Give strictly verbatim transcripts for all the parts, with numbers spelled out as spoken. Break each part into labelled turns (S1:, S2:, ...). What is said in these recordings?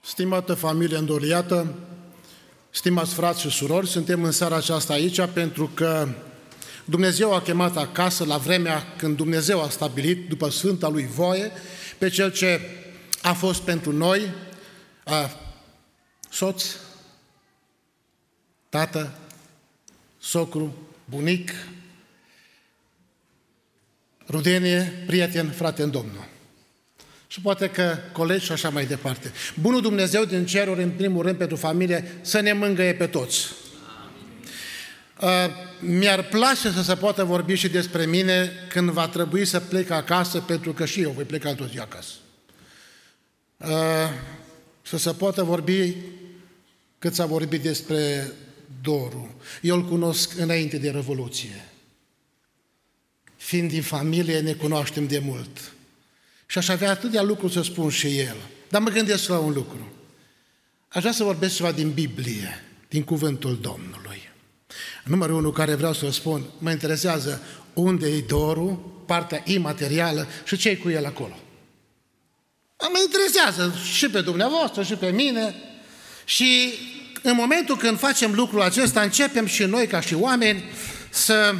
S1: Stimată familie îndoliată, stimați frați și surori, suntem în seara aceasta aici pentru că Dumnezeu a chemat acasă la vremea când Dumnezeu a stabilit, după sfânta Lui voie, pe Cel ce a fost pentru noi a, soț, tată, socru, bunic, rudenie, prieten, frate în Domnul. Și poate că colegi și așa mai departe. Bunul Dumnezeu din ceruri, în primul rând, pentru familie, să ne mângâie pe toți. Uh, mi-ar place să se poată vorbi și despre mine când va trebui să plec acasă, pentru că și eu voi pleca într-o zi acasă. Uh, să se poată vorbi cât s-a vorbit despre Doru. Eu îl cunosc înainte de Revoluție. Fiind din familie, ne cunoaștem de mult. Și aș avea atâtea lucruri să spun și el. Dar mă gândesc la un lucru. Aș vrea să vorbesc ceva din Biblie, din Cuvântul Domnului. Numărul unu care vreau să spun, mă interesează unde e Dorul, partea imaterială și ce e cu el acolo. Mă interesează și pe dumneavoastră și pe mine. Și în momentul când facem lucrul acesta, începem și noi ca și oameni să...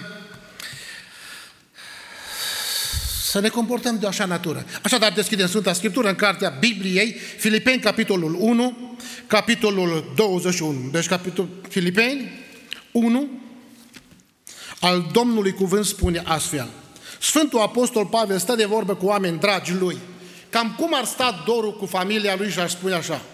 S1: să ne comportăm de așa natură. Așadar, deschidem Sfânta Scriptură în cartea Bibliei, Filipeni, capitolul unu, capitolul douăzeci și unu. Deci, capitolul Filipeni unu, al Domnului cuvânt spune astfel. Sfântul Apostol Pavel stă de vorbă cu oameni dragi lui. Cam cum ar sta Doru cu familia lui și ar spune așa.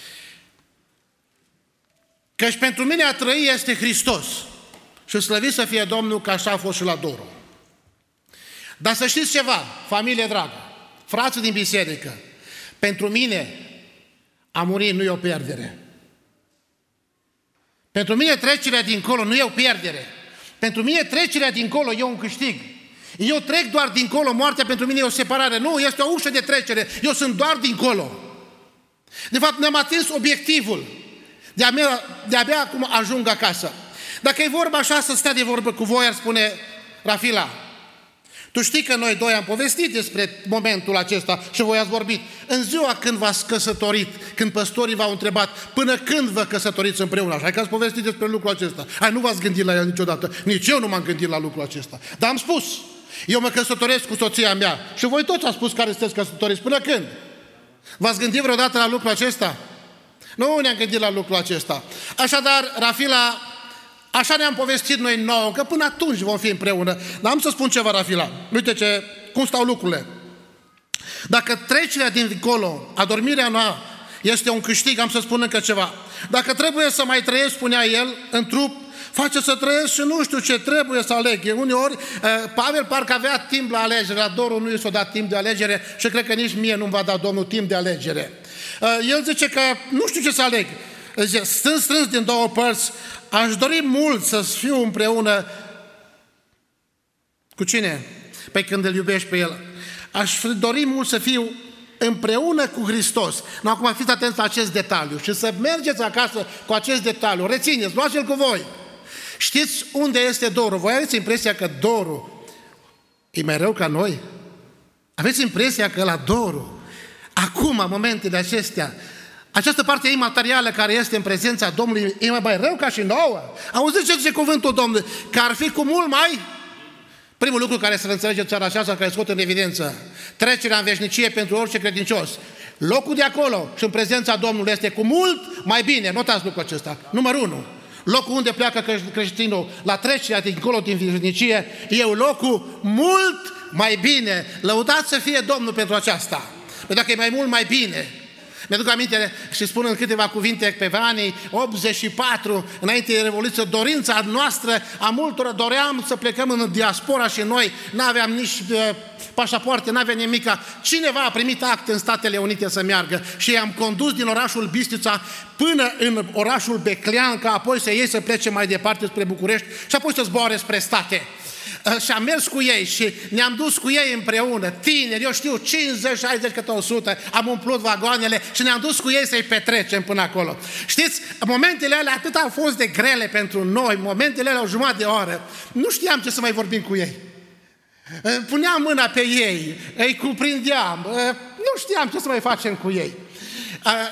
S1: Căci pentru mine a trăi este Hristos și slăvit să fie Domnul, că așa a fost și la Doru. Dar să știți ceva, familie dragă, frații din biserică, pentru mine a muri nu e o pierdere. Pentru mine trecerea dincolo nu e o pierdere. Pentru mine trecerea dincolo e un câștig. Eu trec doar dincolo, moartea pentru mine e o separare. Nu, este o ușă de trecere, eu sunt doar dincolo. De fapt, ne-am atins obiectivul. De-abia, de-abia acum ajung acasă. Dacă e vorba așa să stea de vorbă cu voi, ar spune Rafila, tu știi că noi doi am povestit despre momentul acesta și voi ați vorbit. În ziua când v-ați căsătorit, când păstorii v-au întrebat până când vă căsătoriți împreună, așa că ați povestit despre lucrul acesta. Hai, nu v-ați gândit la el niciodată. Nici eu nu m-am gândit la lucrul acesta. Dar am spus, eu mă căsătoresc cu soția mea și voi toți ați spus care sunteți căsătoriți. Până când? V-ați gândit vreodată la lucrul acesta? Nu ne-am gândit la lucrul acesta. Așadar, Rafila, așa ne-am povestit noi nouă, că până atunci vom fi împreună. Dar am să spun ceva, Rafila. Uite ce, cum stau lucrurile. Dacă trecerea dincolo, adormirea noastră, este un câștig, am să spun încă ceva. Dacă trebuie să mai trăiesc, spunea el, în trup, face să trăiesc și nu știu ce trebuie să aleg. Uneori, Pavel parcă avea timp la alegere, la Doru nu i s-a dat timp de alegere și cred că nici mie nu-mi va da Domnul timp de alegere. El zice că nu știu ce să aleg. Zice, stând strâns din două părți, aș dori mult să fiu împreună cu cine? Păi când îl iubești pe el. Aș dori mult să fiu împreună cu Hristos. Nu, acum fiți atenți la acest detaliu și să mergeți acasă cu acest detaliu. Rețineți, luați-l cu voi. Știți unde este Doru? Voi aveți impresia că Doru e mai rău ca noi? Aveți impresia că la Doru, acum, în momentele acestea, această parte imaterială care este în prezența Domnului e mai rău ca și nouă. Auziți ce zice cuvântul Domnului? Că ar fi cu mult mai... Primul lucru care să-l înțelegeți țara aceasta, care scot în evidență, trecerea în veșnicie pentru orice credincios. Locul de acolo și în prezența Domnului este cu mult mai bine. Notați lucrul acesta. Numărul unu. Locul unde pleacă creștinul la trecerea dincolo din veșnicie e un locul mult mai bine. Lăudați să fie Domnul pentru aceasta. Pentru că e mai mult mai bine. Mi-aduc aminte și spun în câteva cuvinte pe anii optzeci și patru, înainte de Revoluție, dorința noastră a multora, doream să plecăm în diaspora și noi n-aveam nici uh, pașapoarte, n-aveam nimica. Cineva a primit acte în Statele Unite să meargă și i-am condus din orașul Bistrița până în orașul Beclean, ca apoi să iei să plece mai departe spre București și apoi să zboare spre state. Și am mers cu ei și ne-am dus cu ei împreună, tineri, eu știu, cincizeci, șaizeci, câte o sută, am umplut vagoanele și ne-am dus cu ei să-i petrecem până acolo. Știți, momentele alea atât au fost de grele pentru noi, momentele alea o jumătate de oră, nu știam ce să mai vorbim cu ei. Puneam mâna pe ei, îi cuprindeam, nu știam ce să mai facem cu ei.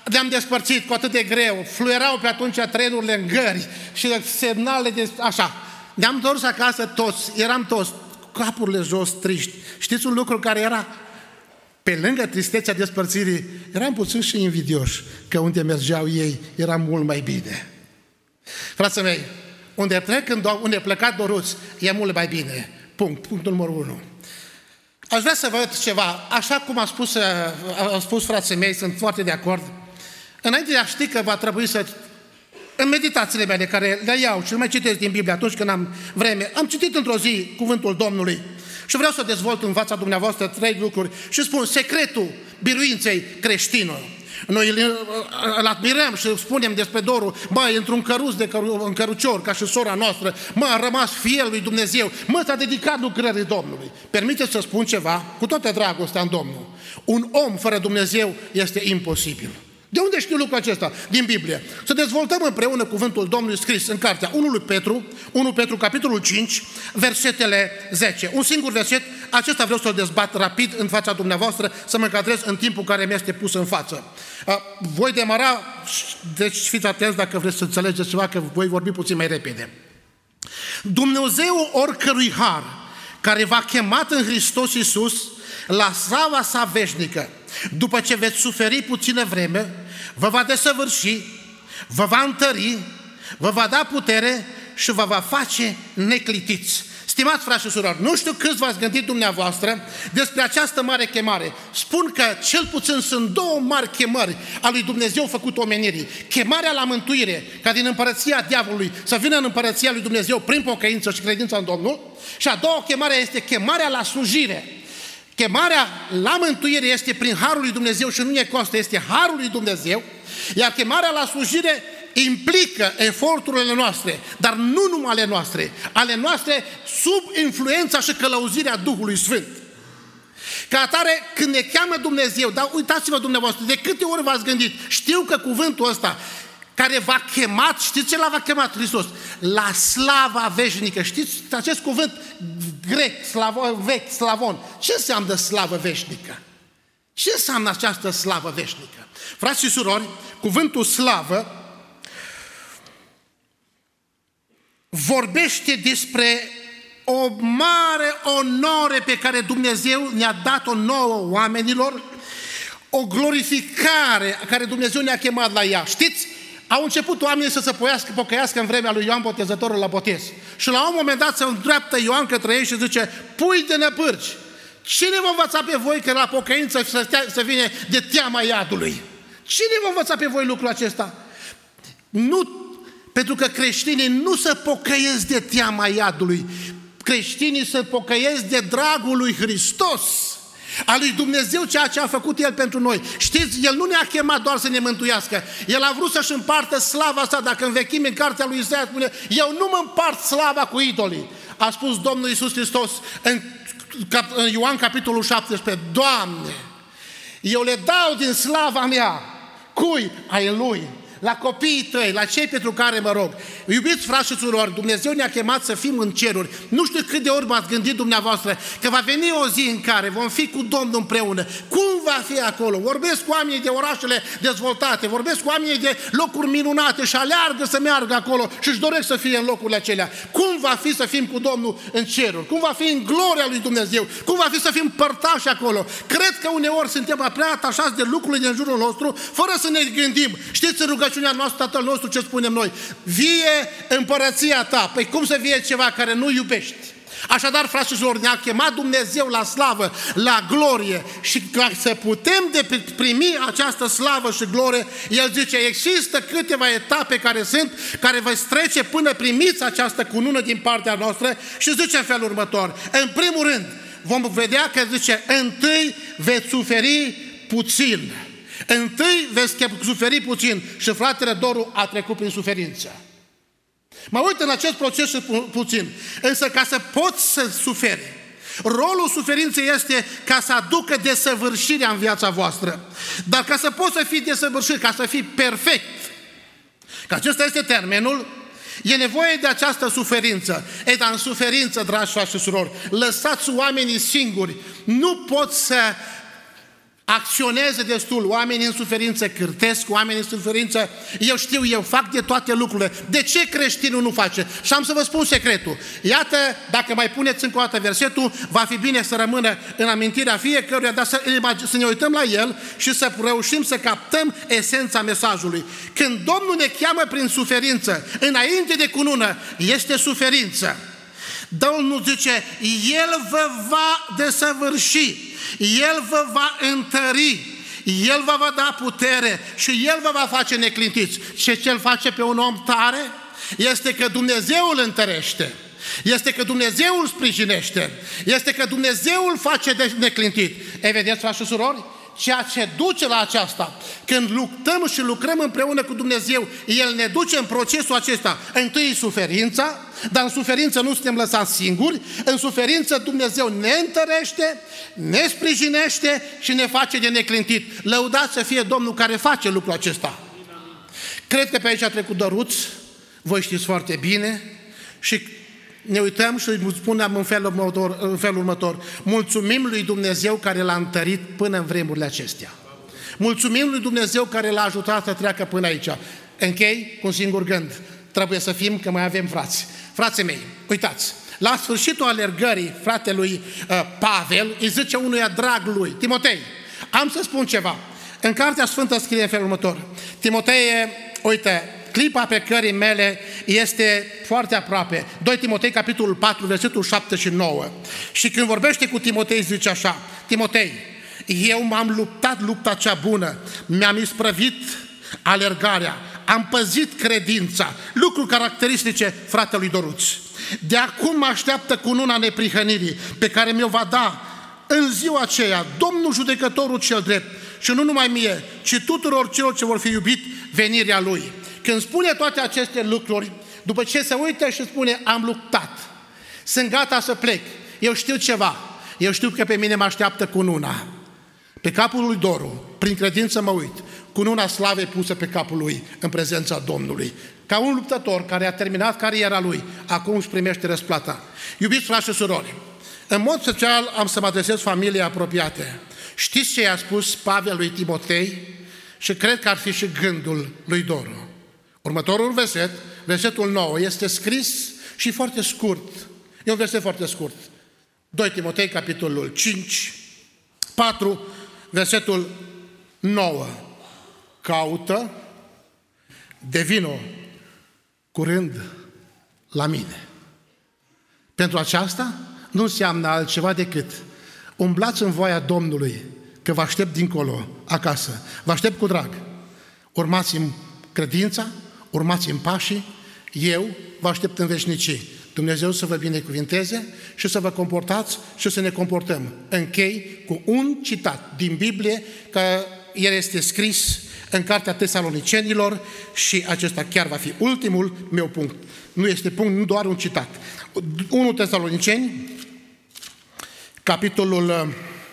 S1: ne-am despărțit cu atât de greu, fluierau pe atunci trenurile în gări și semnale de așa. Ne-am întors acasă toți, eram toți, capurile jos, triști. Știți un lucru care era? Pe lângă tristețea despărțirii, eram puțin și invidioși că unde mergeau ei era mult mai bine. Frații mei, unde plec, unde plecat doruți, e mult mai bine. Punct, punctul numărul unu. Aș vrea să văd ceva, așa cum a spus, a spus frații mei, sunt foarte de acord. Înainte de a ști că va trebui să, în meditațiile mele care le iau și le mai citesc din Biblie atunci când am vreme, am citit într-o zi cuvântul Domnului și vreau să dezvolt în fața dumneavoastră trei lucruri și spun secretul biruinței creștinului. Noi îl admirăm și spunem despre Doru, măi, într-un căruț de căru- în cărucior, ca și sora noastră, mă, a rămas fiel lui Dumnezeu, mă, s-a dedicat lucrării Domnului. Permiteți să spun ceva, cu toată dragostea în Domnul. Un om fără Dumnezeu este imposibil. De unde știu lucrul acesta? Din Biblie. Să dezvoltăm împreună cuvântul Domnului scris în cartea unu lui Petru, unu Petru, capitolul cinci, versetele zece. Un singur verset, acesta vreau să-l dezbat rapid în fața dumneavoastră, să mă încadrez în timpul care mi-este pus în față. Voi demara, deci fiți atenți dacă vreți să înțelegeți ceva, că voi vorbi puțin mai repede. Dumnezeu oricărui har care v-a chemat în Hristos Iisus la slava sa veșnică, după ce veți suferi puțină vreme, vă va desăvârși, vă va întări, vă va da putere și vă va face neclitiți. Stimați frați și surori, nu știu câți v-ați gândit dumneavoastră despre această mare chemare. Spun că cel puțin sunt două mari chemări a lui Dumnezeu făcut omenirii. Chemarea la mântuire, ca din împărăția diavolului să vină în împărăția lui Dumnezeu prin pocăință și credință în Domnul. Și a doua chemare este chemarea la slujire. Chemarea la mântuire este prin harul lui Dumnezeu și nu ne costă, este harul lui Dumnezeu, iar chemarea la slujire implică eforturile noastre, dar nu numai ale noastre, ale noastre sub influența și călăuzirea Duhului Sfânt. Ca atare, când ne cheamă Dumnezeu, dar uitați-vă dumneavoastră, de câte ori v-ați gândit, știu că cuvântul ăsta care v-a chemat, știți ce l-a chemat Hristos? La slava veșnică. Știți acest cuvânt grec, slavon, vechi, slavon. Ce înseamnă slavă veșnică? Ce înseamnă această slavă veșnică? Frați și surori, cuvântul slavă vorbește despre o mare onoare pe care Dumnezeu ne-a dat-o nouă oamenilor, o glorificare care Dumnezeu ne-a chemat la ea. Știți? Au început oamenii să se poiască, pocăiască în vremea lui Ioan Botezătorul la botez. Și la un moment dat se îndreaptă Ioan către ei și zice, pui de năpârci, cine vă învăța pe voi că la pocăință să, stea, să vine de teama iadului? Cine vă învăța pe voi lucrul acesta? Nu, pentru că creștinii nu se pocăiesc de teama iadului. Creștinii se pocăiesc de dragul lui Hristos, a lui Dumnezeu, ceea ce a făcut El pentru noi. Știți, El nu ne-a chemat doar să ne mântuiască. El a vrut să-și împartă slava asta. Dacă învechim în cartea lui Isaia, spune, eu nu mă împart slava cu idolii. A spus Domnul Iisus Hristos în, în Ioan capitolul șaptesprezece, Doamne, eu le dau din slava mea. Cui? Ai Lui. La copiii tăi, la cei pentru care mă rog. Iubiți frați și surori, Dumnezeu ne-a chemat să fim în ceruri. Nu știu cât de ori m-ați gândit dumneavoastră că va veni o zi în care vom fi cu Domnul împreună. Cum va fi acolo? Vorbesc cu oamenii de orașele dezvoltate, vorbesc cu oamenii de locuri minunate și aleargă să meargă acolo și își doresc să fie în locurile acelea. Cum va fi să fim cu Domnul în ceruri? Cum va fi în gloria lui Dumnezeu? Cum va fi să fim părtași acolo? Cred că uneori suntem prea atașați de lucrurile din jurul nostru, fără să ne gândim. Știți, în rugăciunea noastră, Tatăl nostru, ce spunem noi? Vie împărăția ta. Păi cum să vie ceva care nu iubești? Așadar, frați și surori, ne-a chemat Dumnezeu la slavă, la glorie și ca să putem de primi această slavă și glorie, El zice, există câteva etape care sunt, care veți trece până primiți această cunună din partea noastră și zice în felul următor. În primul rând, vom vedea că zice, întâi veți suferi puțin. Întâi veți suferi puțin și fratele Doru a trecut prin suferință. Mă uit în acest proces puțin, însă ca să poți să suferi, rolul suferinței este ca să aducă desăvârșirea în viața voastră. Dar ca să poți să fii desăvârșit, ca să fii perfect, că acesta este termenul, e nevoie de această suferință. E, dar în suferință, dragi frați și surori, lăsați oamenii singuri, nu pot să acționeze destul, oamenii în suferință cârtesc, oamenii în suferință, eu știu, eu fac de toate lucrurile. De ce creștinul nu face? Și am să vă spun secretul. Iată, dacă mai puneți încă o dată versetul, va fi bine să rămână în amintirea fiecăruia, dar să, să ne uităm la el și să reușim să captăm esența mesajului. Când Domnul ne cheamă prin suferință, înainte de cunună, este suferință. Domnul zice, El vă va desăvârși, El vă va întări, El vă va da putere și El vă va face neclintiți. Și ce îl face pe un om tare? Este că Dumnezeu îl întărește, este că Dumnezeu îl sprijinește, este că Dumnezeu îl face de neclintit. E, vedeți, frați și surori? Ceea ce duce la aceasta, când luptăm și lucrăm împreună cu Dumnezeu, El ne duce în procesul acesta. Întâi suferința, dar în suferință nu suntem lăsați singuri, în suferință Dumnezeu ne întărește, ne sprijinește și ne face de neclintit. Lăudați să fie Domnul care face lucrul acesta. Cred că pe aici a trecut Dăruț, voi știți foarte bine, și ne uităm și îi spunem în felul următor, în felul următor. Mulțumim lui Dumnezeu care l-a întărit până în vremurile acestea. Mulțumim lui Dumnezeu care l-a ajutat să treacă până aici. Închei cu un singur gând. Trebuie să fim, că mai avem frați. Frații mei, uitați, la sfârșitul alergării fratelui uh, Pavel, îi zice unuia drag lui, Timotei, am să spun ceva. În Cartea Sfântă scrie în felul următor. Timotei, uite, clipa plecării mele este foarte aproape. doi Timotei, capitolul patru, versetul șapte și nouă. Și când vorbește cu Timotei, zice așa, Timotei, eu m-am luptat lupta cea bună, mi-am isprăvit alergarea, am păzit credința, lucruri caracteristice fratelui Dăruț. De acum mă așteaptă cununa neprihănirii, pe care mi-o va da în ziua aceea Domnul judecătorul cel drept, și nu numai mie, ci tuturor celor ce vor fi iubit venirea Lui. Când spune toate aceste lucruri, după ce se uită și spune, am luptat, sunt gata să plec, eu știu ceva, eu știu că pe mine mă așteaptă cununa. Pe capul lui Doru, prin credință mă uit, cununa slavei pusă pe capul lui în prezența Domnului. Ca un luptător care a terminat cariera lui, acum își primește răsplata. Iubiți frați și surori, în mod special am să mă adresez familiei apropiate. Știți ce i-a spus Pavel lui Timotei? Și cred că ar fi și gândul lui Doru. Următorul verset, versetul nouă, este scris și foarte scurt. E un verset foarte scurt. doi Timotei, capitolul cinci, patru, versetul nouă. Caută, devină curând la mine. Pentru aceasta nu înseamnă altceva decât umblați în voia Domnului, că vă aștept dincolo, acasă. Vă aștept cu drag. Urmați-mi credința, urmați-mi pașii, eu vă aștept în veșnicii. Dumnezeu să vă binecuvinteze și să vă comportați și să ne comportăm. Închei cu un citat din Biblie, că el este scris în Cartea Tesalonicenilor și acesta chiar va fi ultimul meu punct. Nu este punct, nu doar un citat. unu Tesaloniceni, capitolul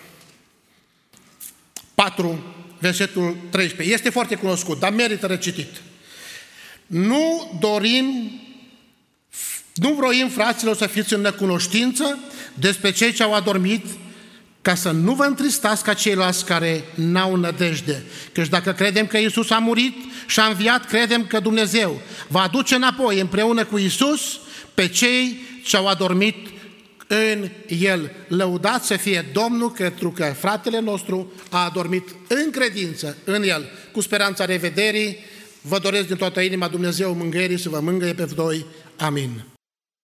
S1: patru, versetul treisprezece. Este foarte cunoscut, dar merită recitit. Nu dorim, nu vroim, fraților, să fiți în necunoștință despre cei ce au adormit, ca să nu vă întristați ca ceilalți care n-au nădejde. Căci dacă credem că Iisus a murit și a înviat, credem că Dumnezeu va aduce înapoi împreună cu Iisus pe cei ce au adormit în El. Lăudat să fie Domnul, pentru că fratele nostru a adormit în credință în El. Cu speranța revederii, vă doresc din toată inima Dumnezeu mângâierii să vă mângâie pe voi. Amin.